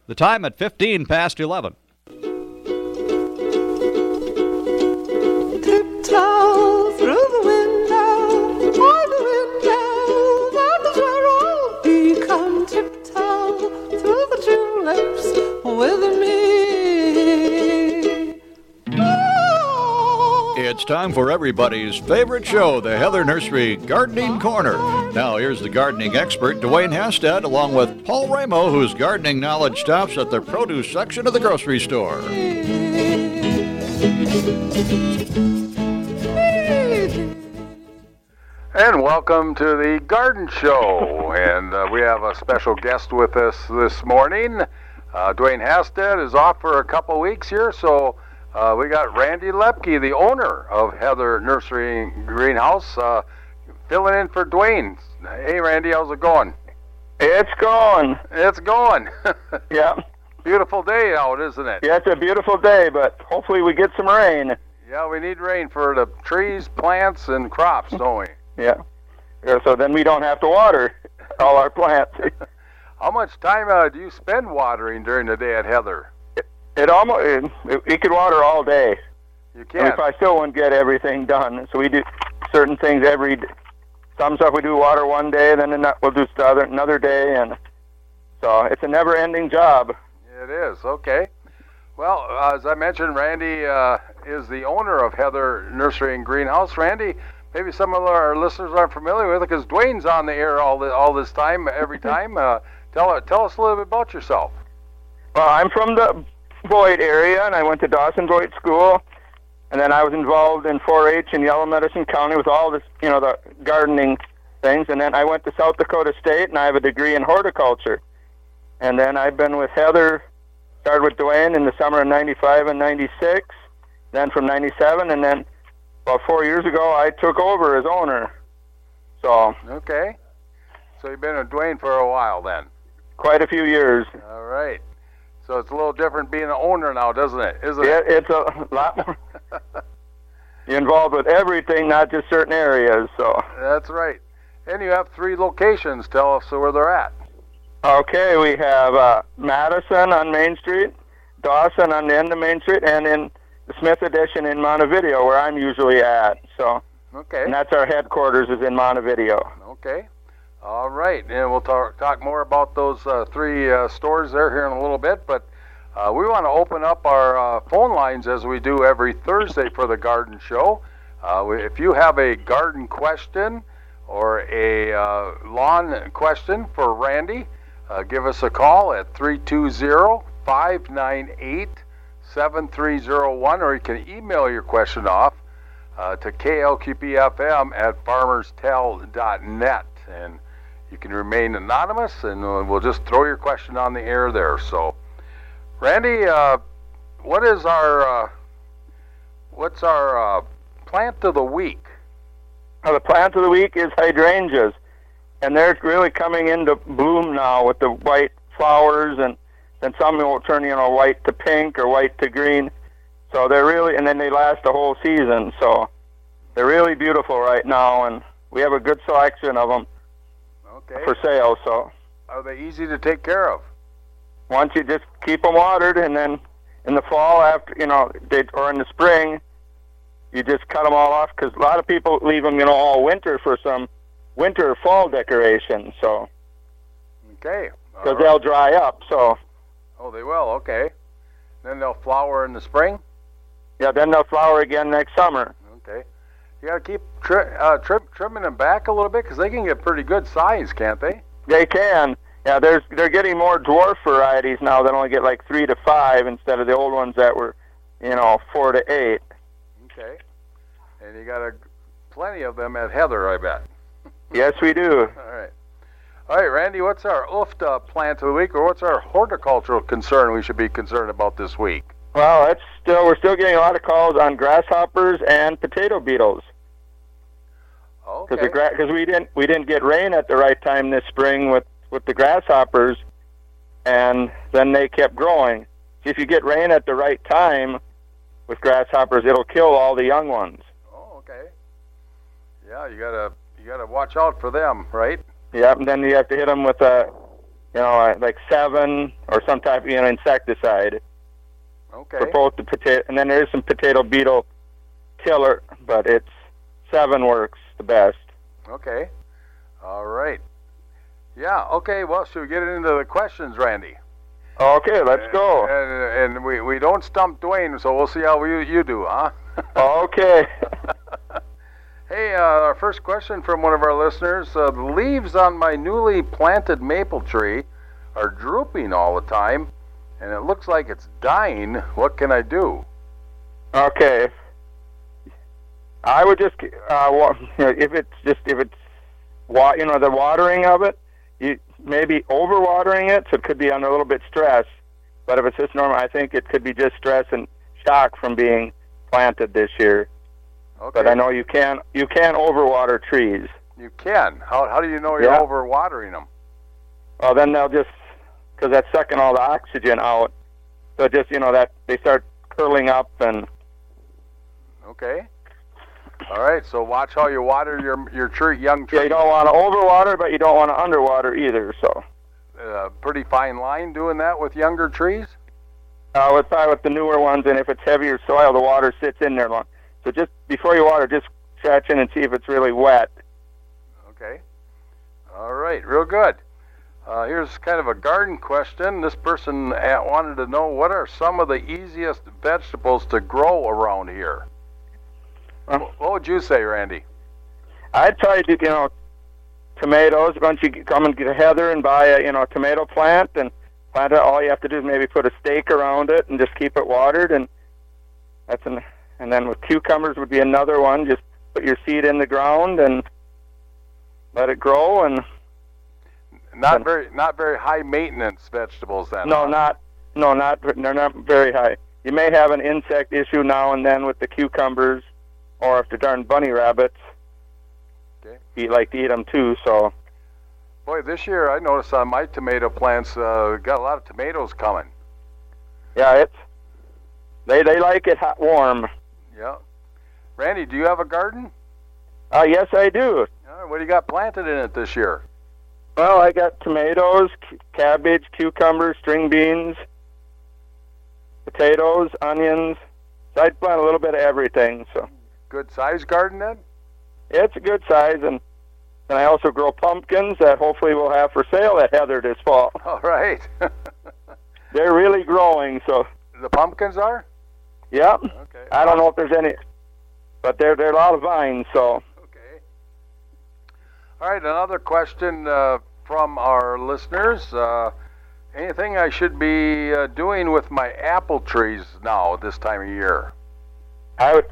The time at 15 past 11. Tiptoe through the window, on the window, that is where I'll be. Come tiptoe through the tulips with me. It's time for everybody's favorite show, the Heather Nursery Gardening Corner. Now here's the gardening expert, Dwayne Hasted, along with Paul Ramo, whose gardening knowledge stops at the produce section of the grocery store. And welcome to the Garden Show. And we have a special guest with us this morning. Dwayne Hasted is off for a couple weeks here, so we got Randy Lepke, the owner of Heather Nursery and Greenhouse, filling in for Dwayne. Hey, Randy, how's it going? It's going. It's going. Yeah. Beautiful day out, isn't it? Yeah, it's a beautiful day, but hopefully we get some rain. Yeah, we need rain for the trees, plants, and crops, don't we? Yeah. So then we don't have to water all our plants. How much time do you spend watering during the day at Heather? We could water all day. You can. I still wouldn't get everything done. So we do certain things every day. Some stuff we do water one day, then we'll do another day, and so it's a never-ending job. It is. Okay. Well, as I mentioned, Randy is the owner of Heather Nursery and Greenhouse. Randy, maybe some of our listeners aren't familiar with it because Dwayne's on the air all this time, every time. Tell us a little bit about yourself. Well, I'm from the Boyd area, and I went to Dawson Boyd School, and then I was involved in 4-H in Yellow Medicine County with all this, the gardening things, and then I went to South Dakota State, and I have a degree in horticulture. And then I've been with Heather, started with Dwayne in the summer of 95 and 96, then from 97, and then about 4 years ago I took over as owner. So. Okay. So you've been with Dwayne for a while then? Quite a few years. All right. So it's a little different being an owner now, doesn't it? Yeah, it's a lot more. You're involved with everything, not just certain areas. So. That's right. And you have 3 locations. Tell us where they're at. Okay, we have Madison on Main Street, Dawson on the end of Main Street, and in the Smith Addition in Montevideo, where I'm usually at. So. Okay. And that's our headquarters is in Montevideo. Okay. All right, and we'll talk more about those 3 stores there here in a little bit, but we want to open up our phone lines as we do every Thursday for the Garden Show. If you have a garden question or a lawn question for Randy, give us a call at 320-598-7301, or you can email your question off to klqpfm@farmerstell.net. And you can remain anonymous, and we'll just throw your question on the air there. So, Randy, what's our plant of the week? Well, the plant of the week is hydrangeas, and they're really coming into bloom now with the white flowers, and then some will turn white to pink or white to green. So they're really, and then they last the whole season. So they're really beautiful right now, and we have a good selection of them. Okay. For sale. So are they easy to take care of? Once you just keep them watered, and then in the fall after or in the spring, you just cut them all off, because a lot of people leave them all winter for some winter or fall decoration. So okay, because they'll dry up. So they will. Okay, then they'll flower in the spring. Yeah, then they'll flower again next summer. Okay. You got to keep trimming them back a little bit, because they can get pretty good size, can't they? They can. Yeah, they're getting more dwarf varieties now that only get like 3 to 5 instead of the old ones that were, 4 to 8. Okay. And you got plenty of them at Heather, I bet. Yes, we do. All right, Randy, what's our UFTA plant of the week, or what's our horticultural concern we should be concerned about this week? Well, we're still getting a lot of calls on grasshoppers and potato beetles. Okay. Because we didn't get rain at the right time this spring with the grasshoppers, and then they kept growing. If you get rain at the right time with grasshoppers, it'll kill all the young ones. Oh, okay. Yeah, you gotta watch out for them, right? Yeah, and then you have to hit them with a like 7 or some type of insecticide Okay. for both the potato. And then there is some potato beetle killer, but it's 7 works the best. Okay. All right. Yeah. Okay. Well, should we get into the questions, Randy? Okay, let's go. And we don't stump Dwayne, so we'll see how you do, huh? Okay. Hey, our first question from one of our listeners. The leaves on my newly planted maple tree are drooping all the time, and it looks like it's dying. What can I do? Okay. I would just, if it's the watering of it, you maybe overwatering it, so it could be under a little bit stress. But if it's just normal, I think it could be just stress and shock from being planted this year. Okay. But I know you can overwater trees. You can. How do you know you're overwatering them? Well, then they'll just, because that's sucking all the oxygen out. So just, that they start curling up and. Okay. All right. So watch how you water your tree, young tree. Yeah, you don't want to overwater, but you don't want to underwater either. So. Pretty fine line doing that with younger trees. With the newer ones, and if it's heavier soil, the water sits in there long. So just before you water, just scratch in and see if it's really wet. Okay. All right. Real good. Here's kind of a garden question. This person wanted to know, what are some of the easiest vegetables to grow around here? What would you say, Randy? I'd tell you to, tomatoes. Once you come and get a heather and buy a, tomato plant and plant it, all you have to do is maybe put a stake around it and just keep it watered. And and then with cucumbers would be another one. Just put your seed in the ground and let it grow. And not very high maintenance vegetables then. No, they're not very high. You may have an insect issue now and then with the cucumbers, or if the darn bunny rabbits like to eat them too. So, boy, this year I noticed on my tomato plants got a lot of tomatoes coming. Yeah, they like it hot, warm. Yeah. Randy, do you have a garden? Yes, I do. What do you got planted in it this year? Well, I got tomatoes, cabbage, cucumbers, string beans, potatoes, onions. So I plant a little bit of everything. So. Good size garden then? Yeah, it's a good size, and I also grow pumpkins that hopefully we'll have for sale at Heather this fall. All right. They're really growing, so. The pumpkins are? Yeah. Okay. I don't know if there's any, but they're a lot of vines, so. Okay. All right, another question from our listeners. Anything I should be doing with my apple trees now this time of year? I would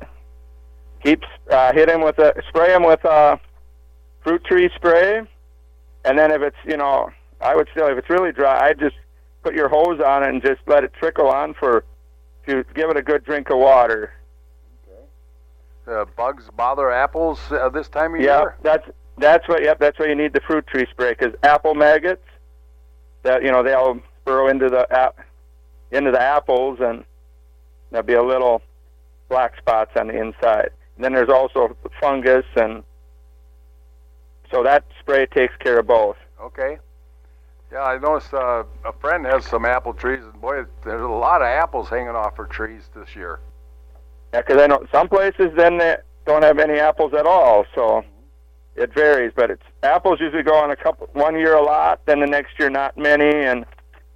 spray them with fruit tree spray, and then if it's if it's really dry, I'd just put your hose on it and just let it trickle on to give it a good drink of water. Okay. Bugs bother apples this time of year? Yeah, that's why you need the fruit tree spray, because apple maggots they'll burrow into the apples, and there'll be a little black spots on the inside. And then there's also fungus, and so that spray takes care of both. Okay. Yeah, I noticed a friend has some apple trees, and boy, there's a lot of apples hanging off her trees this year. Yeah, because I know some places then they don't have any apples at all, so it varies. But apples usually go on one year a lot, then the next year not many, and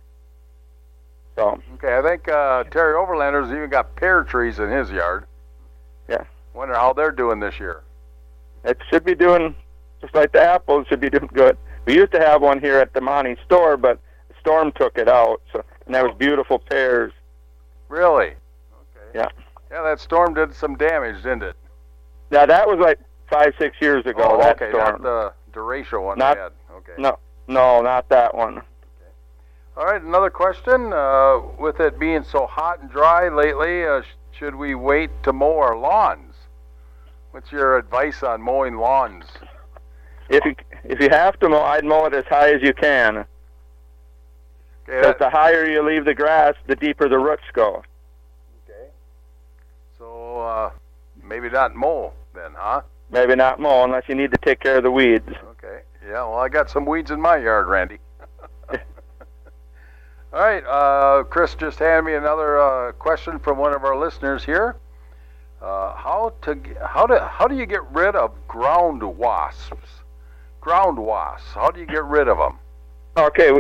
so. Okay, I think Terry Overlander's even got pear trees in his yard. Yeah. Wonder how they're doing this year. It should be doing just like the apples should be doing good. We used to have one here at the Monty store, but the storm took it out. And that was beautiful pears. Really? Okay. Yeah. Yeah, that storm did some damage, didn't it? Yeah, that was like 5-6 years ago. Oh, that okay, storm. not the derecho one not, we had. Okay. No, not that one. Okay. All right, another question. With it being so hot and dry lately, should we wait to mow our lawns? What's your advice on mowing lawns? If you have to mow, I'd mow it as high as you can. Because the higher you leave the grass, the deeper the roots go. Okay. So maybe not mow then, huh? Maybe not mow unless you need to take care of the weeds. Okay. Yeah, well, I got some weeds in my yard, Randy. All right, Chris just handed me another question from one of our listeners here. How do you get rid of ground wasps? Ground wasps. How do you get rid of them? Okay.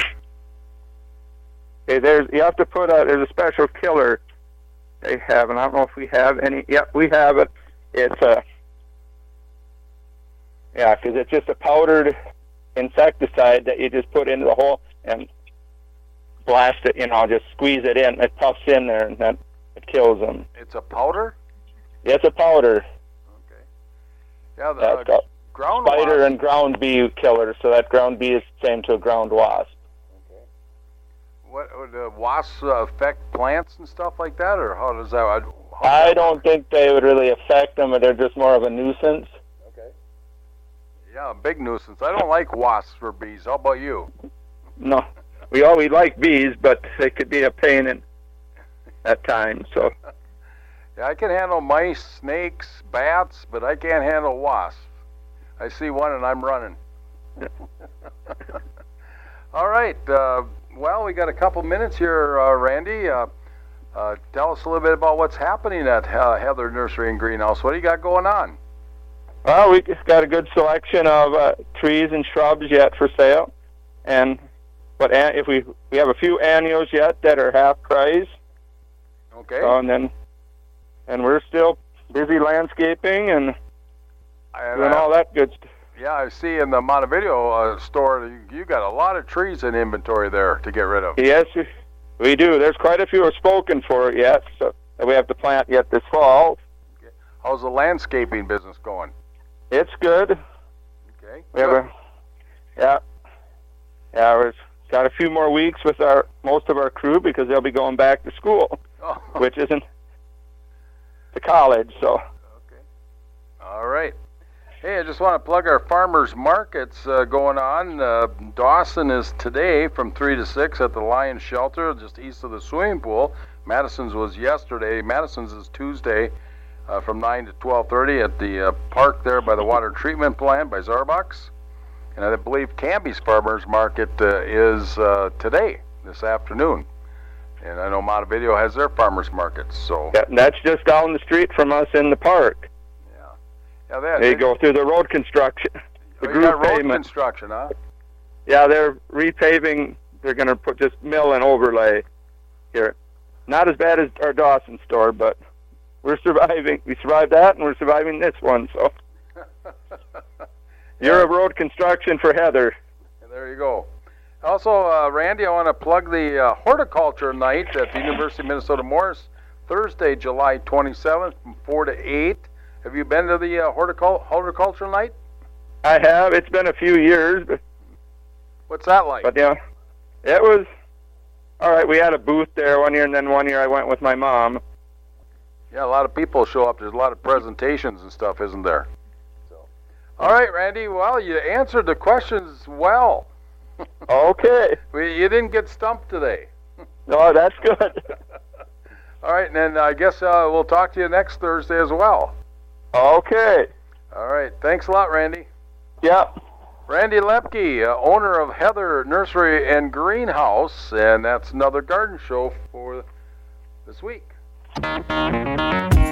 You have to there's a special killer they have, and I don't know if we have any. Yep, we have it. It's because it's just a powdered insecticide that you just put into the hole and blast it. Just squeeze it in. It puffs in there, and then it kills them. It's a powder? Yeah, it's a powder. Okay. Yeah, the ground spider wasp. And ground bee killer. So that ground bee is the same to a ground wasp. Okay. What would wasps affect plants and stuff like that, or how does that? I don't think they would really affect them, but they're just more of a nuisance. Okay. Yeah, a big nuisance. I don't like wasps or bees. How about you? No, we like bees, but they could be a pain at times. So. Yeah, I can handle mice, snakes, bats, but I can't handle wasps. I see one and I'm running. All right. Well, we got a couple minutes here, Randy. Tell us a little bit about what's happening at Heather Nursery and Greenhouse. What do you got going on? Well, we just got a good selection of trees and shrubs yet for sale, but if we have a few annuals yet that are half price. Okay. And we're still busy landscaping and doing all that good stuff. Yeah, I see in the Montevideo store you got a lot of trees in inventory there to get rid of. Yes, we do. There's quite a few are spoken for yet, so that we have to plant yet this fall. Okay. How's the landscaping business going? It's good. Okay. We have we've got a few more weeks with most of our crew because they'll be going back to school, which isn't to college. So. Okay. All right. Hey, I just want to plug our farmers markets going on. Dawson is today from 3 to 6 at the Lion Shelter, just east of the swimming pool. Madison's was yesterday. Madison's is Tuesday from 9 to 12:30 at the park there by the water treatment plant by Zarbucks. And I believe Canby's farmers market is today, this afternoon. And I know Montevideo has their farmers markets. So yeah, that's just down the street from us in the park. Yeah, they go through the road construction. The road pavement. Construction, huh? Yeah, they're repaving. They're going to put just mill and overlay here. Not as bad as our Dawson store, but we're surviving. We survived that, and we're surviving this one. So you're a road construction for Heather. There you go. Also, Randy, I want to plug the horticulture night at the University of Minnesota Morris, Thursday, July 27th from 4 to 8. Have you been to the horticulture night? I have. It's been a few years. But what's that like? But yeah, it was all right. We had a booth there one year, and then one year I went with my mom. Yeah, a lot of people show up. There's a lot of presentations and stuff, isn't there? So, all right, Randy. Well, you answered the questions well. Okay. You didn't get stumped today. No, that's good. All right, and then I guess we'll talk to you next Thursday as well. Okay. All right. Thanks a lot, Randy. Yep. Randy Lepke, owner of Heather Nursery and Greenhouse, and that's another garden show for this week.